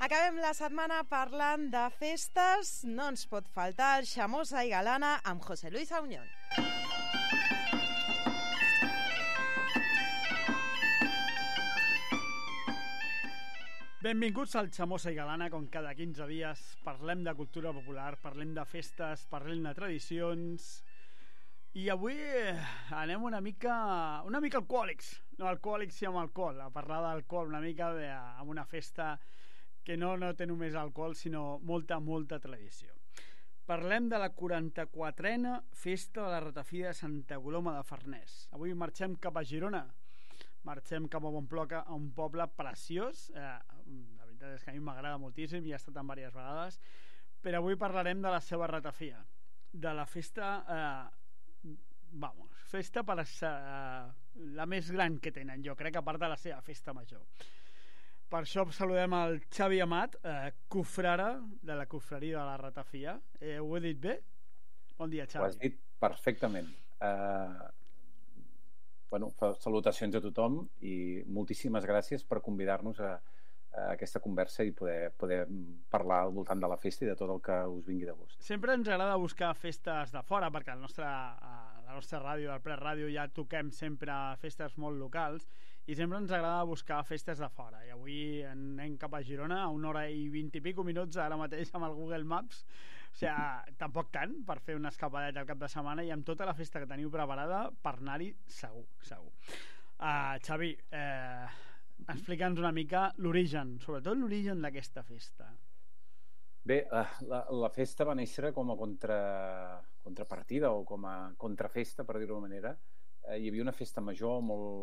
Acabem la setmana parlant de festes. No ens pot faltar el Xamosa i Galana amb José Luis Auñón. Benvinguts al Xamosa i Galana, com cada 15 dies parlem de cultura popular, parlem de festes, parlem de tradicions. I avui anem una mica alcohòlics, no alcohòlics i amb alcohol, a parlar d'alcohol una mica amb una festa que no té només alcohol, sinó molta tradició. Parlem de la 44a festa de la ratafia de Santa Coloma de Farners. Avui marxem cap a Girona, marxem cap a Montploc, a un poble preciós. La veritat és que a mi m'agrada moltíssim, ja he estat en diverses vegades, però avui parlarem de la seva ratafia, de la festa, festa per la més gran que tenen, jo crec, a part de la seva festa major. Per això saludem el Xavi Amat, cofrare de la cofreria de la ratafia. Ho he dit bé? Bon dia, Xavi. Ho has dit perfectament. Salutacions a tothom i moltíssimes gràcies per convidar-nos a aquesta conversa i poder parlar al voltant de la festa i de tot el que us vingui de gust. Sempre ens agrada buscar festes de fora, perquè la nostra ràdio, el Preràdio, ja toquem sempre festes molt locals i sempre ens agrada buscar festes de fora. I avui anem cap a Girona a 1 hora i 20 i pico minuts ara mateix amb el Google Maps. O sigui, tampoc tant per fer una escapadeta al cap de setmana i amb tota la festa que teniu preparada per anar-hi segur. Xavi, explica'ns una mica l'origen, sobretot l'origen d'aquesta festa. Bé, la festa va néixer com a contrapartida o com a contrafesta, per dir-ho d'una manera. Hi havia una festa major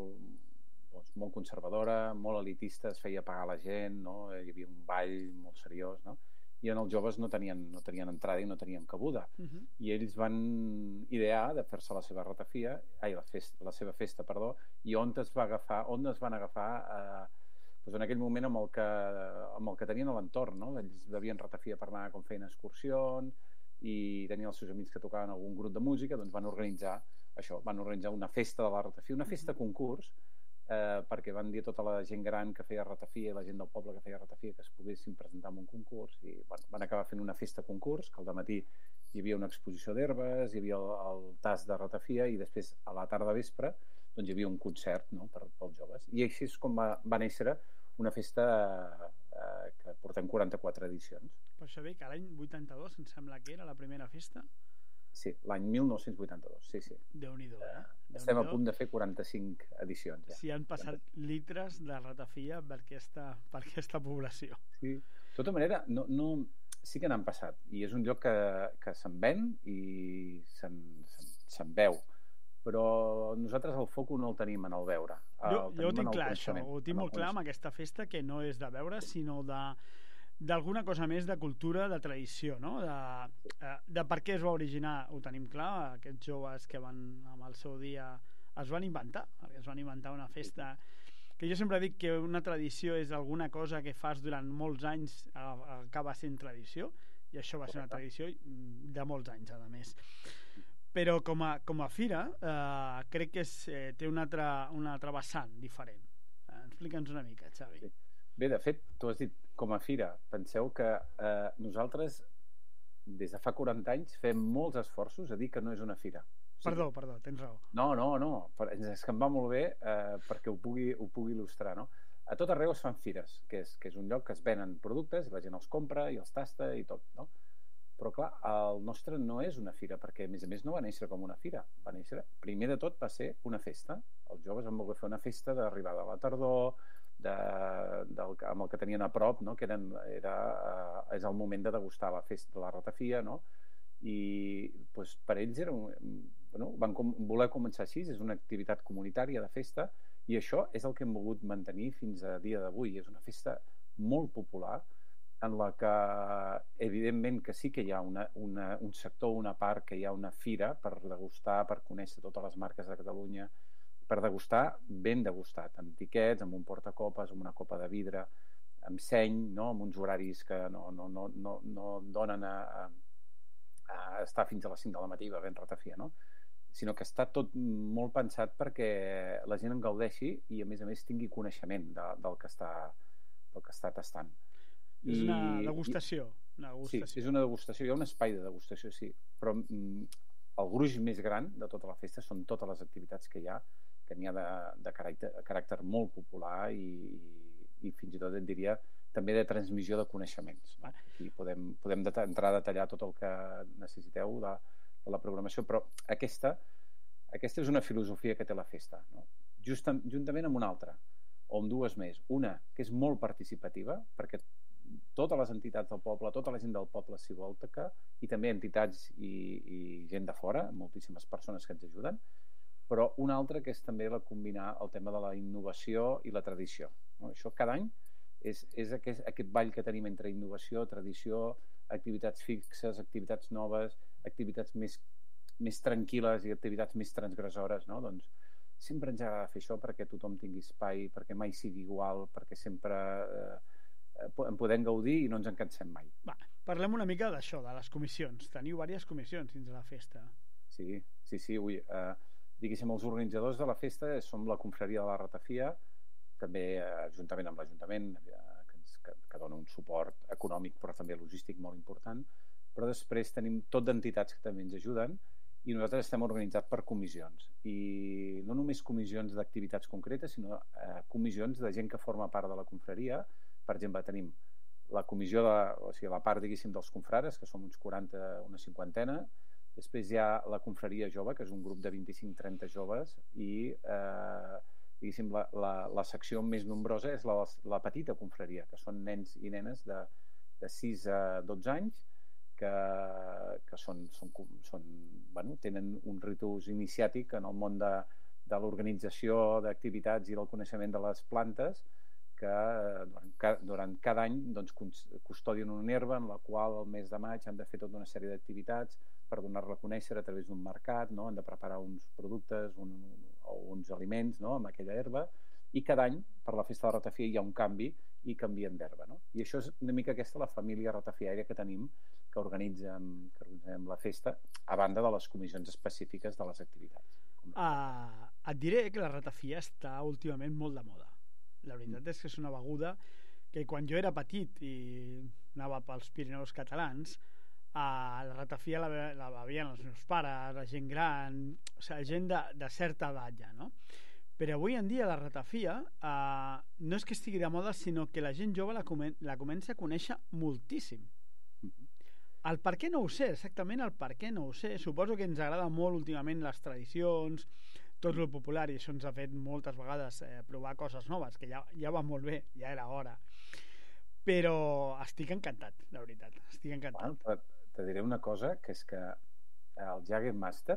molt conservadora, molt elitista, es feia pagar la gent, no? Hi havia un ball molt seriós, no? I els joves no tenien entrada i no tenien cabuda. I ells van idear de fer-se la seva ratafia, la seva festa, i on es van agafar en aquell moment amb el que tenien a l'entorn, no? Ells bevien ratafia per anar com feien excursions i tenien els seus amics que tocaven algun grup de música, doncs van organitzar una festa de la ratafia, una festa concurs, perquè van dir a tota la gent gran que feia ratafia i la gent del poble que feia ratafia que es poguessin presentar en un concurs i van acabar fent una festa concurs, que al dematí hi havia una exposició d'herbes, hi havia el tas de ratafia i després a la tarda vespre doncs hi havia un concert, no?, pels joves. I així és com va néixer una festa que portem 44 edicions. Per això bé que l'any 82 em sembla que era la primera festa. Sí, l'any 1982, sí. Déu-n'hi-do, Estem a punt de fer 45 edicions. Ja. Sí, han passat litres de ratafia per aquesta població. Sí. De tota manera, sí que n'han passat. I és un lloc que se'n ven i se'n veu. Però nosaltres el foc no el tenim en el veure. Jo ho tinc clar, això. Ho tinc molt clar amb aquesta festa, que no és de veure, sinó d'alguna cosa més de cultura, de tradició, no? De per què es va originar, ho tenim clar, aquests joves que amb el seu dia es van inventar una festa, que jo sempre dic que una tradició és alguna cosa que fas durant molts anys, acaba sent tradició, i això va ser una tradició de molts anys, a més. Però com a fira crec que té un altre vessant diferent. Explica'ns una mica, Xavi. Sí. Bé, de fet, tu has dit com a fira. Penseu que nosaltres des de fa 40 anys fem molts esforços a dir que no és una fira. O sigui, perdó, tens raó. No, és que em va molt bé perquè ho pugui il·lustrar, no? A tot arreu es fan fires, que és un lloc que es venen productes i la gent els compra i els tasta i tot, no? Però clar, el nostre no és una fira, perquè a més no va néixer com una fira. Va néixer, primer de tot, va ser una festa. Els joves van voler fer una festa d'arribada a la tardor, amb el que tenien a prop, no? Que és el moment de degustar la festa de la ratafia, no? I doncs, per ells van voler començar així, és una activitat comunitària de festa, i això és el que hem volgut mantenir fins a dia d'avui. És una festa molt popular, en la que evidentment que sí que hi ha un sector, una part que hi ha una fira per degustar, per conèixer totes les marques de Catalunya, per degustar ben degustat, amb tiquets, amb un portacopes, amb una copa de vidre, amb seny, no? Amb uns horaris que no donen a estar fins a les 5 de la matí bevent ratafia, no? Sinó que està tot molt pensat perquè la gent en gaudeixi i a més tingui coneixement del que està tastant. És una degustació. Sí, és una degustació, hi ha un espai de degustació, sí, però el gruix més gran de tota la festa són totes les activitats que hi ha, que n'hi ha de caràcter molt popular i fins i tot et diria també de transmissió de coneixements. No? Aquí podem entrar a detallar tot el que necessiteu de la programació, però aquesta és una filosofia que té la festa, no? Juntament amb una altra, o amb dues més. Una, que és molt participativa, perquè totes les entitats del poble, tota la gent del poble s'hi volta, i també entitats i gent de fora, moltíssimes persones que ens ajuden, però una altra que és també combinar el tema de la innovació i la tradició. No? Això cada any és aquest ball que tenim entre innovació, tradició, activitats fixes, activitats noves, activitats més tranquil·les i activitats més transgressores, no? Doncs sempre ens agrada fer això perquè tothom tingui espai, perquè mai sigui igual, perquè sempre en podem gaudir i no ens en cansem mai. Va, parlem una mica d'això, de les comissions. Teniu diverses comissions dins de la festa. Sí. Diguéssim, els organitzadors de la festa som la confraria de la Ratafia, també juntament amb l'Ajuntament, que dona un suport econòmic però també logístic molt important, però després tenim tot d'entitats que també ens ajuden i nosaltres estem organitzats per comissions, i no només comissions d'activitats concretes, sinó comissions de gent que forma part de la confraria. Per exemple, tenim la comissió la part, diguéssim, dels confrares, que som uns 40, una cinquantena. Després hi ha la confraria jove, que és un grup de 25-30 joves, i diguéssim, la secció més nombrosa és la petita confraria, que són nens i nenes de 6 a 12 anys, que tenen un ritus iniciàtic en el món de l'organització d'activitats i del coneixement de les plantes, que durant cada any custodien una herba en la qual el mes de maig han de fer tota una sèrie d'activitats per donar-la a conèixer a través d'un mercat, no? Han de preparar uns productes o uns aliments, no? Amb aquella herba, i cada any per la festa de la ratafia hi ha un canvi i canvien d'herba, no? I això és una mica la família ratafiària que tenim, que organitzem la festa, a banda de les comissions específiques de les activitats. Et diré que la ratafia està últimament molt de moda. La veritat és que és una beguda que quan jo era petit i anava pels Pirineus catalans, la ratafia la bevien els meus pares, la gent gran, o sigui, gent de certa edat ja, no? Però avui en dia la ratafia no és que estigui de moda, sinó que la gent jove la comença a conèixer moltíssim. El per què no ho sé, exactament el per què no ho sé. Suposo que ens agrada molt últimament les tradicions, tot lo popular, i això ens ha fet moltes vegades provar coses noves, que ja va molt bé, ja era hora. Però estic encantat, la veritat, estic encantat. Bueno, te diré una cosa, que és que el Jägermeister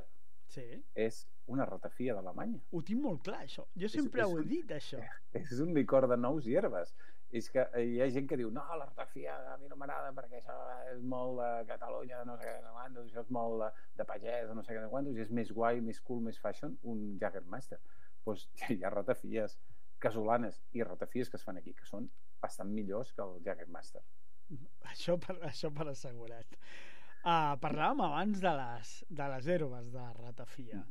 és una ratafia d'Alemanya. Ho tinc molt clar, això. Jo sempre ho he dit, això. És un licor de nous i herbes. És que hi ha gent que diu, no, la ratafia a mi no m'agrada perquè això és molt de Catalunya, no sé què, això és molt de pagès, no sé què, i és més guai, més cool, més fashion, un Jägermeister. Doncs hi ha ratafies casolanes i ratafies que es fan aquí, que són bastant millors que el Jägermeister. Això per assegurat. Parlàvem abans de les herbes de ratafia.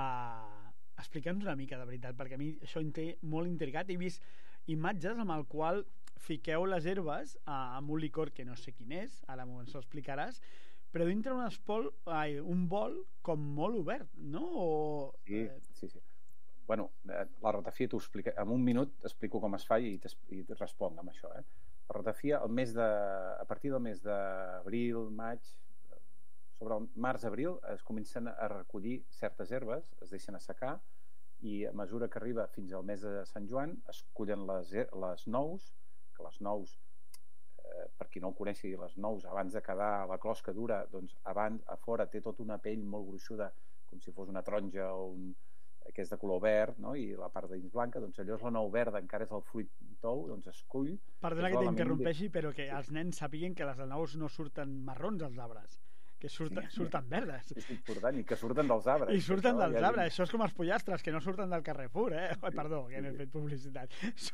Explica'ns una mica, de veritat, perquè a mi això em té molt intrigat. He vist imatges amb el qual fiqueu les herbes amb un licor que no sé quin és, ara ens ho explicaràs, però dintre un bol com molt obert, no? Sí. Bueno, la ratafia t'ho explica. En un minut t'explico com es fa i responc amb això. La ratafia, a partir del mes d'abril, maig, sobre el març-abril es comencen a recollir certes herbes, es deixen assecar, i a mesura que arriba fins al mes de Sant Joan es cullen les nous, que les nous, per qui no ho coneixi, les nous abans de quedar a la closca dura, doncs a fora té tota una pell molt gruixuda, com si fos una taronja que és de color verd, no? I la part de dins blanca, doncs allò és la nou verda, encara és el fruit tou, doncs es cull. Perdona que t'interrompeixi, però que els nens sàpiguen que les nous no surten marrons als arbres, que surten verdes. És important, i que surten dels arbres. I surten dels arbres, això és com els pollastres, que no surten del Carrefour, Perdó, que n'he fet publicitat.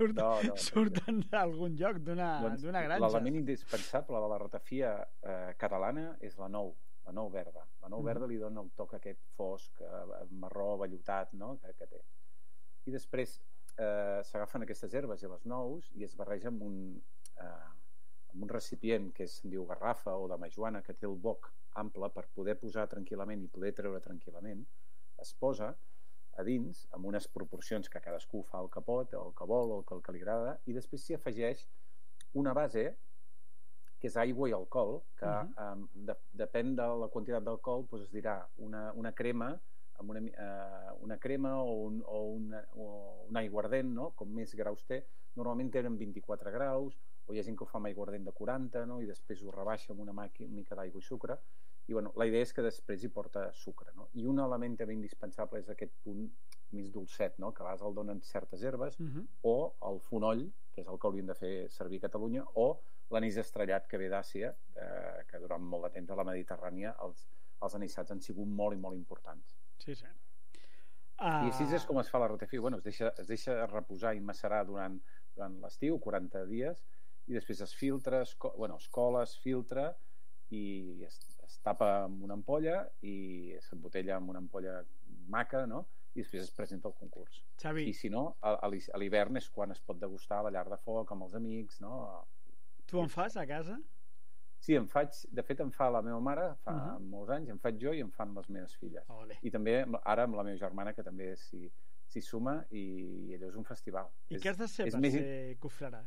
Surten d'algun lloc, d'una granja. L'element indispensable de la ratafia catalana és la nou verda. La nou verda li dona el toc aquest fosc, marró, vellutat, no? que té. I després s'agafen aquestes herbes i les nous i es barreja amb amb un recipient que se'n diu garrafa o de majoana, que té el boc ample per poder posar tranquil·lament i poder treure tranquil·lament, es posa a dins amb unes proporcions que cadascú fa el que pot, el que vol o el que li agrada, i després s'hi afegeix una base que és aigua i alcohol, que depèn de la quantitat d'alcohol, doncs es dirà una crema amb una crema o un aiguardent, no? Com més graus té, normalment tenen 24 graus, o hi ha gent que ho fa amb aiguardent de 40, no? I després ho rebaixa amb una mica d'aigua i sucre, i bueno, la idea és que després hi porta sucre, no? I un element també indispensable és aquest punt més dolcet, no? Que a vegades el donen certes herbes, o el fonoll, que és el que hauríem de fer servir a Catalunya, o l'anís estrellat que ve d'Àsia, que durant molt de temps a la Mediterrània els anissats han sigut molt i molt importants. Sí. I així és com es fa la ratafia. Bueno, es deixa reposar i macerar durant l'estiu, 40 dies, i després es filtra, es cola, es filtra i es tapa amb una ampolla i s'embotella amb una ampolla maca, no? I després es presenta al concurs. Xavi. I si no, a l'hivern és quan es pot degustar a la llar de foc amb els amics, no? Tu en fas a casa? Sí, de fet em fa la meva mare fa molts anys, em faig jo i em fan les meves filles. I també ara amb la meva germana, que també s'hi suma, i allò és un festival. I què has de ser per ser confrare?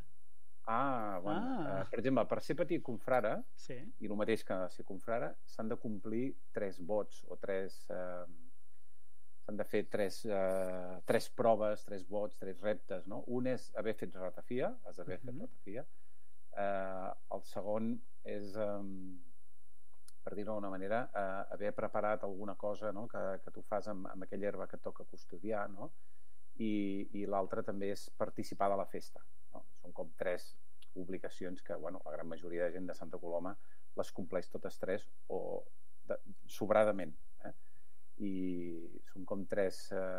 Per exemple, per ser petit confrare, i el mateix que ser confrare, s'han de complir 3 vots o 3... s'han de fer 3 proves, 3 vots, 3 reptes, no? Un és haver fet ratafia, has d'haver fet ratafia. El segon és, per dir-ho d'una manera, haver preparat alguna cosa, no? Que tu fas amb aquella herba que et toca custodiar, no? I l'altre també és participar de la festa, no? Són com 3 obligacions que la gran majoria de gent de Santa Coloma les compleix totes 3 o sobradament, i són com 3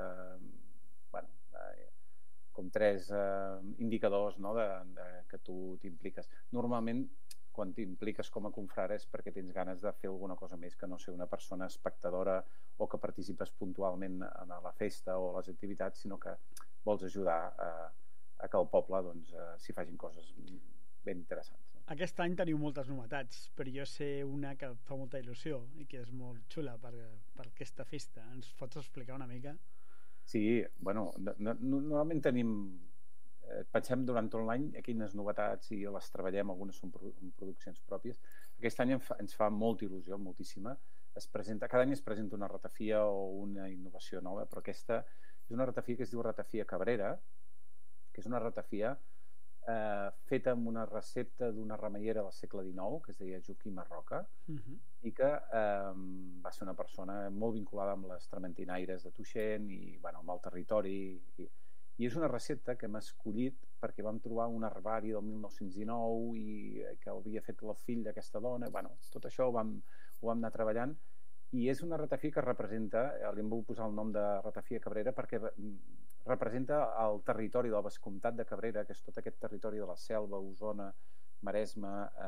indicadors, no? Que tu t'impliques. Normalment, quan t'impliques com a confrare és perquè tens ganes de fer alguna cosa més que no ser una persona espectadora o que participes puntualment a la festa o a les activitats, sinó que vols ajudar a que el poble s'hi facin coses ben interessants. Aquest any teniu moltes novetats, però jo sé una que fa molta il·lusió i que és molt xula per aquesta festa. Ens pots explicar una mica? Sí, normalment pensem durant tot l'any quines novetats i les treballem, algunes són produccions pròpies. Aquest any ens fa molta il·lusió, moltíssima. Cada any es presenta una ratafia o una innovació nova, però aquesta és una ratafia que es diu ratafia Cabrera, que és una ratafia feta amb una recepta d'una remeiera del segle XIX que es deia Joaquim Arroca, i que va ser una persona molt vinculada amb les trementinaires de Tuixén i amb el territori, i és una recepta que hem escollit perquè vam trobar un herbari del 1919 i que havia fet el fill d'aquesta dona. Tot això ho vam anar treballant, i és una ratafia que representa, li hem volgut posar el nom de ratafia Cabrera perquè representa el territori del Vescomtat de Cabrera, que és tot aquest territori de la Selva, Osona, Maresme,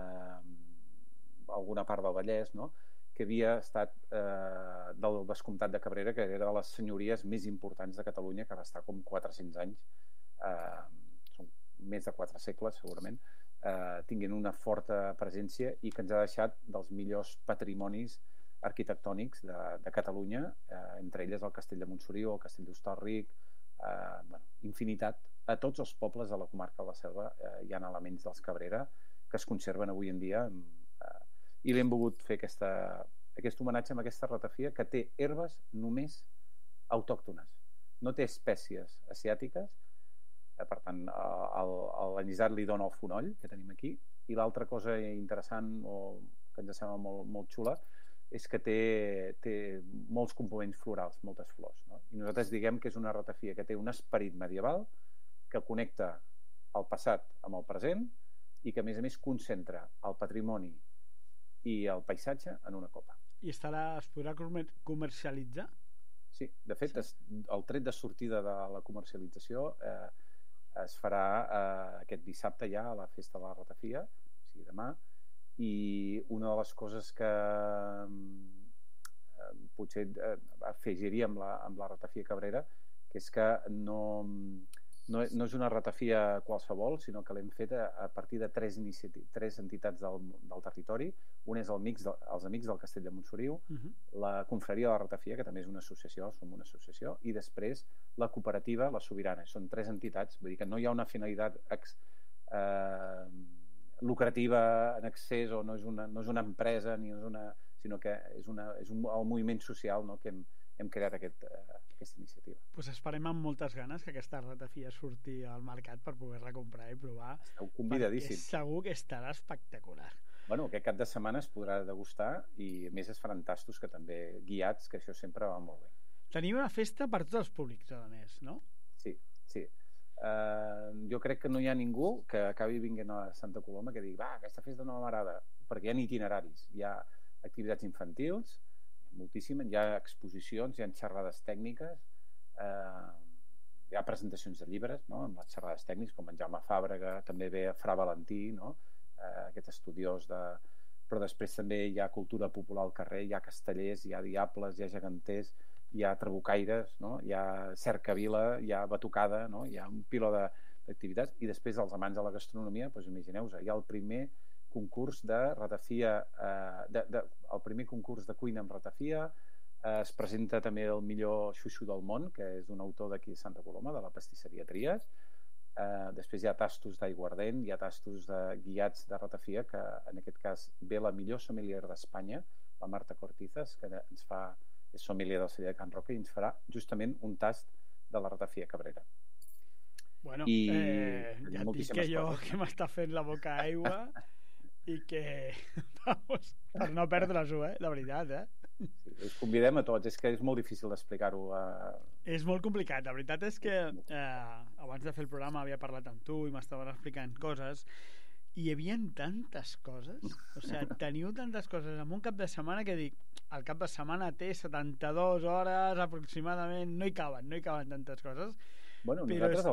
alguna part del Vallès, no? Que havia estat del Vescomtat de Cabrera, que era de les senyories més importants de Catalunya, que va estar com 400 anys, són més de 4 segles segurament, tinguent una forta presència i que ens ha deixat dels millors patrimonis arquitectònics de Catalunya, entre elles el Castell de Montsoriu, el Castell d'Hostalric, infinitat. A tots els pobles de la comarca de la Selva hi ha elements dels Cabrera que es conserven avui en dia, i l'hem volgut fer aquest homenatge amb aquesta ratafia que té herbes només autòctones, no té espècies asiàtiques. Per tant, l'anyissat li dona el fonoll que tenim aquí, i l'altra cosa interessant o que ens sembla molt, molt xula és que té molts components florals, moltes flors, no? I nosaltres diguem que és una ratafia que té un esperit medieval, que connecta el passat amb el present i que a més concentra el patrimoni i el paisatge en una copa. I es podrà comercialitzar? Sí, de fet, el tret de sortida de la comercialització es farà aquest dissabte ja a la festa de la ratafia, o sigui demà, i una de les coses que potser afegiria amb la ratafia Cabrera, que és que no no és una ratafia qualsevol, sinó que l'hem fet a partir de tres entitats del territori. Un és els Amics del Castell de Montsoriu, la Confraria de la Ratafia, que també és una associació, som una associació, i després la cooperativa La Sobirana. Són tres entitats, vull dir que no hi ha una finalitat lucrativa en excés, o no és una empresa, sinó que és el moviment social, no?, que hem creat aquesta iniciativa. Pues esperem amb moltes ganes que aquesta ratafia surti al mercat per poder-la comprar i provar. Esteu convidadíssims. Segur que estarà espectacular. Bueno, aquest cap de setmana es podrà degustar i a més es faran tastos que també guiats, que això sempre va molt bé. Teniu una festa per tots els públics, a més, no? Sí. Jo crec que no hi ha ningú que acabi vinguent a Santa Coloma que digui, aquesta festa no m'agrada, perquè hi ha itineraris, hi ha activitats infantils, moltíssimes, hi ha exposicions, hi ha xerrades tècniques, hi ha presentacions de llibres, no?, amb les xerrades tècniques, com en Jaume Fàbrega, també ve Fra Valentí, no?, aquest estudiós però després també hi ha cultura popular al carrer, hi ha castellers, hi ha diables, hi ha geganters, hi ha trabucaires, no?, hi ha cercavila, hi ha batucada, no?, hi ha un piló d'activitats, i després els amants de la gastronomia, doncs imagineu-vos, hi ha el primer concurs de ratafia, el primer concurs de cuina amb ratafia, es presenta també el millor xuxu del món, que és d'un autor d'aquí de Santa Coloma, de la pastisseria Trias. Després hi ha tastos d'aiguardent, hi ha tastos guiats de ratafia, que en aquest cas ve la millor sommelier d'Espanya, la Marta Cortizas, que és sommelier del celler de Can Roca, i ens farà justament un tast de la ratafia cabrera. Bueno, ja et dic que jo que m'està fent la boca aigua i que, vamos, per no perdre-s'ho, de veritat, Sí, us convidem a tots, és que és molt difícil d'explicar-ho. És molt complicat, la veritat és que abans de fer el programa havia parlat amb tu i m'estaven explicant coses i hi havia tantes coses, o sigui, teniu tantes coses en un cap de setmana que dic, el cap de setmana té 72 hores aproximadament, no hi caben tantes coses. Bueno, nosaltres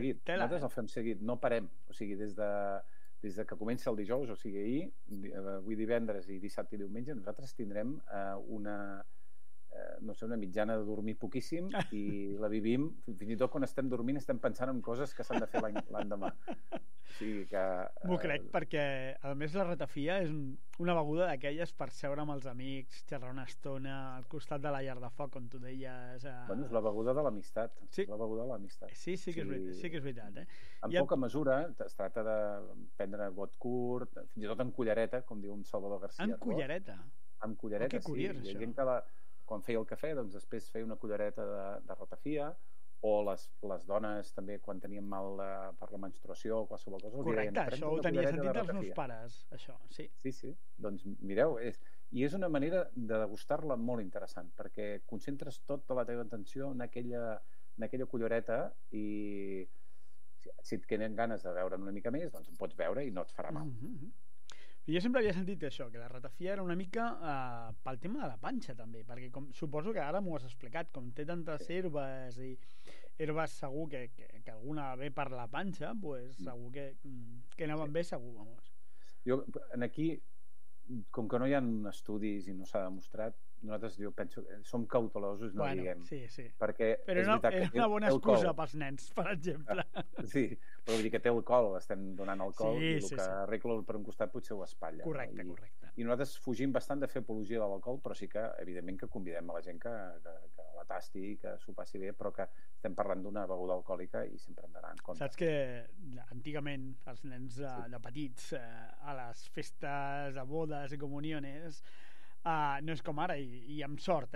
el fem seguit, no parem, o sigui, des de que comença el dijous, o sigui, ahir, avui divendres i dissabte i diumenge, nosaltres tindrem una mitjana de dormir poquíssim i la vivim, fins i tot quan estem dormint estem pensant en coses que s'han de fer l'endemà. O sigui que... M'ho crec, perquè a més la ratafia és una beguda d'aquelles per seure amb els amics, xerrar una estona al costat de la llar de foc, com tu deies. Bueno, és la beguda de l'amistat. Sí. La beguda de l'amistat. Sí que és veritat. En poca mesura es tracta de prendre got curt, fins i tot en cullereta, com diu un Salvador García. En cullereta? En cullereta, sí. Curiós, hi ha gent que quan feia el cafè, doncs després feia una cullereta de ratafia, o les dones també quan tenien mal per la menstruació o qualsevol cosa. Correcte, això ho tenia sentit dels meus pares, això, sí. Sí, doncs mireu, i és una manera de degustar-la molt interessant, perquè concentres tota la teva atenció en aquella cullereta i si et queden ganes de veure una mica més, doncs en pots veure i no et farà mal. Jo sempre havia sentit això, que la ratafia era una mica pel tema de la panxa també, perquè suposo que ara m'ho has explicat, com té tantes herbes i herbes segur que alguna ve per la panxa, pues segur que anaven bé segur, vamos. Jo aquí, com que no hi ha estudis i no s'ha demostrat, nosaltres jo penso que som cautelosos, no diguem. Sí. Perquè però era una bona excusa pels nens, per exemple. Sí, però vull dir que té alcohol, estem donant alcohol i el que arregla per un costat potser ho espatlla. Correcte. I nosaltres fugim bastant de fer apologia de l'alcohol, però sí que, evidentment, que convidem a la gent que la tasti, que s'ho passi bé, però que estem parlant d'una beguda alcohòlica i sempre hem d'anar en compte. Saps que antigament els nens de petits a les festes, a bodes i comuniones no és com ara, i amb sort,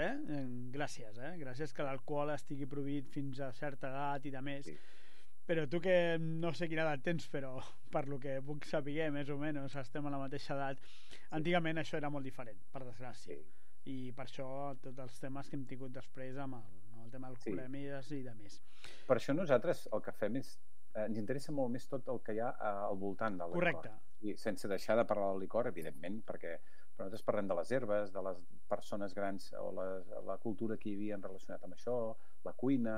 gràcies que l'alcohol estigui prohibit fins a certa edat i de més. Però tu que no sé quina edat tens, però per lo que puc saber més o menys estem a la mateixa edat, antigament això era molt diferent, per desgràcia, i per això tots els temes que hem tingut després amb el tema d'alcoholèmies i de més. Per això nosaltres el que fem és ens interessa molt més tot el que hi ha al voltant del licor. Correcte. I sense deixar de parlar del licor, evidentment, perquè nosaltres parlem de les herbes, de les persones grans o la cultura que hi havia relacionat amb això, la cuina,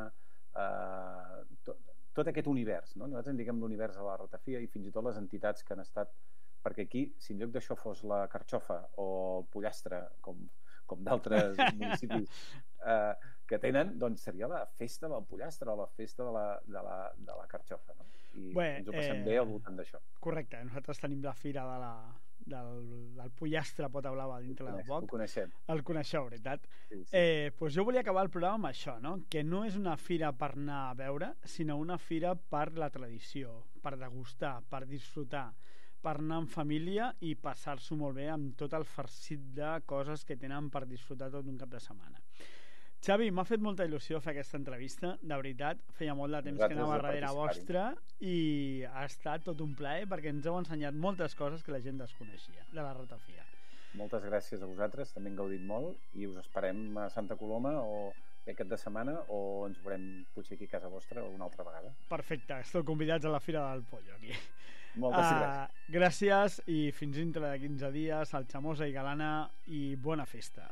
tot aquest univers, no? Nosaltres en diguem l'univers de la ratafia i fins i tot les entitats que han estat... Perquè aquí, si en lloc d'això fos la carxofa o el pollastre, com com d'altres municipis que tenen, doncs seria la festa del pollastre o la festa de la carxofa, no? I ens ho passem bé al voltant d'això. Correcte, nosaltres tenim la fira del pollastre Pota Blava dintre del Boc. Ho coneixem. El coneixeu, veritat? Sí. Doncs jo volia acabar el programa amb això, no? Que no és una fira per anar a veure, sinó una fira per la tradició, per degustar, per disfrutar, per anar en família i passar-s'ho molt bé amb tot el farcit de coses que tenen per disfrutar tot un cap de setmana. Xavi, m'ha fet molta il·lusió fer aquesta entrevista, de veritat, feia molt de temps que anava darrere vostra i ha estat tot un plaer perquè ens heu ensenyat moltes coses que la gent desconeixia de la ratafia. Moltes gràcies a vosaltres, també hem gaudit molt i us esperem a Santa Coloma o aquest de setmana o ens veurem potser aquí a casa vostra una altra vegada. Perfecte, esteu convidats a la Fira del Pollo aquí. Moltes gràcies. Gràcies i fins dintre de 15 dies al Chamosa i Galana i bona festa.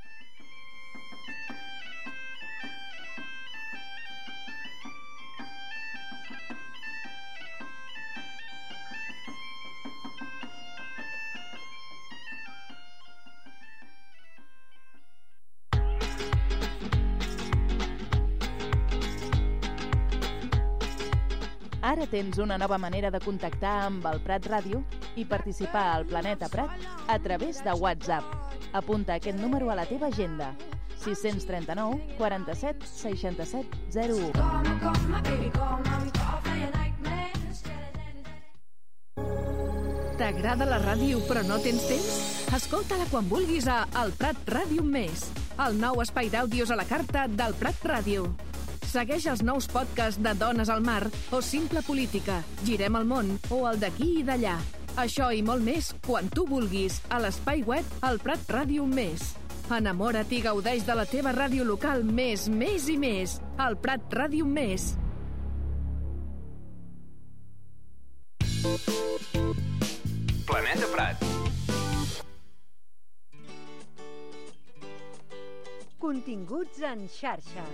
Ara tens una nova manera de contactar amb el Prat Ràdio i participar al Planeta Prat a través de WhatsApp. Apunta aquest número a la teva agenda: 639 47 67 01. T'agrada la ràdio però no tens temps? Escolta-la quan vulguis a El Prat Ràdio Més, el nou espai d'àudios a la carta del Prat Ràdio. Segueix els nous podcasts de Dones al Mar o Simple Política, Girem el món o el d'aquí i d'allà. Això i molt més quan tu vulguis a l'espai web El Prat Ràdio Més. Enamora't i gaudeix de la teva ràdio local més i més. El Prat Ràdio Més. Planeta Prat. Continguts en xarxa.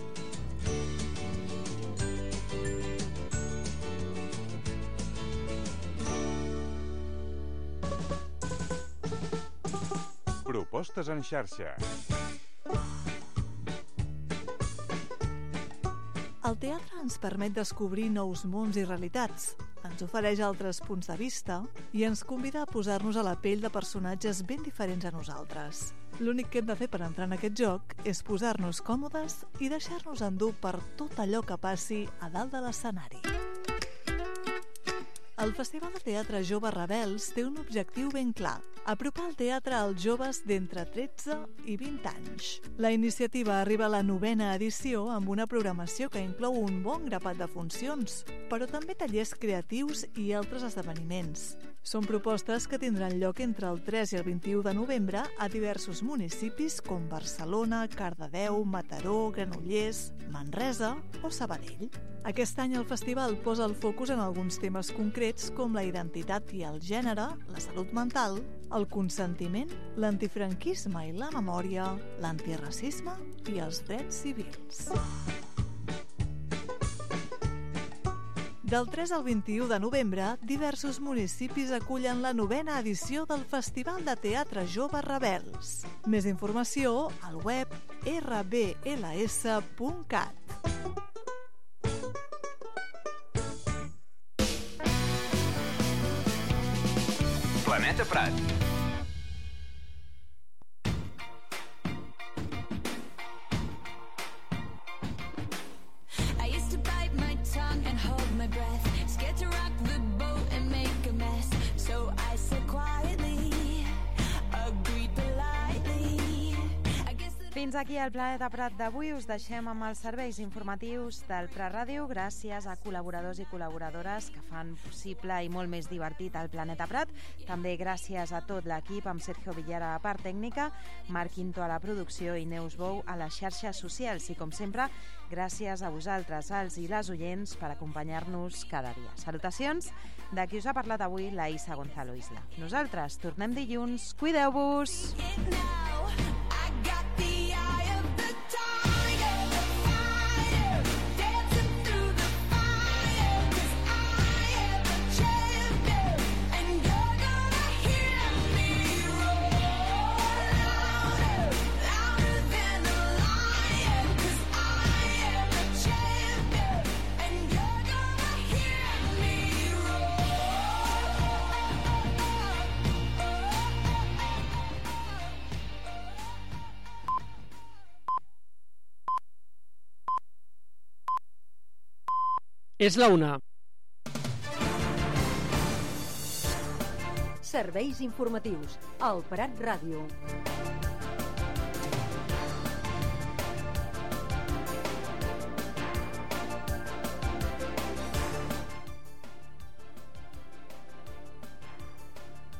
Propostes en xarxa. El teatre ens permet descobrir nous mons i realitats, ens ofereix altres punts de vista i ens convida a posar-nos a la pell de personatges ben diferents a nosaltres. L'únic que hem de fer per entrar en aquest joc és posar-nos còmodes i deixar-nos endur per tot allò que passi a dalt de l'escenari. El Festival de Teatre Jove Rebels té un objectiu ben clar: apropar el teatre als joves d'entre 13 i 20 anys. La iniciativa arriba a la 9ª edició amb una programació que inclou un bon grapat de funcions, però també tallers creatius i altres esdeveniments. Són propostes que tindran lloc entre el 3 i el 21 de novembre a diversos municipis com Barcelona, Cardedeu, Mataró, Granollers, Manresa o Sabadell. Aquest any el festival posa el focus en alguns temes concrets com la identitat i el gènere, la salut mental, el consentiment, l'antifranquisme i la memòria, l'antiracisme i els drets civils. Del 3 al 21 de novembre, diversos municipis acullen la 9ª edició del Festival de Teatre Jove Rebels. Més informació al web rbls.cat. Planeta Prat. Fins aquí el Planeta Prat d'avui. Us deixem amb els serveis informatius del Prat Ràdio gràcies a col·laboradors i col·laboradores que fan possible i molt més divertit el Planeta Prat. També gràcies a tot l'equip amb Sergio Villar a la part tècnica, Marc Quinto a la producció i Neus Bou a les xarxes socials. I com sempre, gràcies a vosaltres, els i les oients, per acompanyar-nos cada dia. Salutacions de qui us ha parlat avui, la Isa Gonzalo Isla. Nosaltres tornem dilluns. Cuideu-vos! És la 1. Serveis informatius al Prat Ràdio.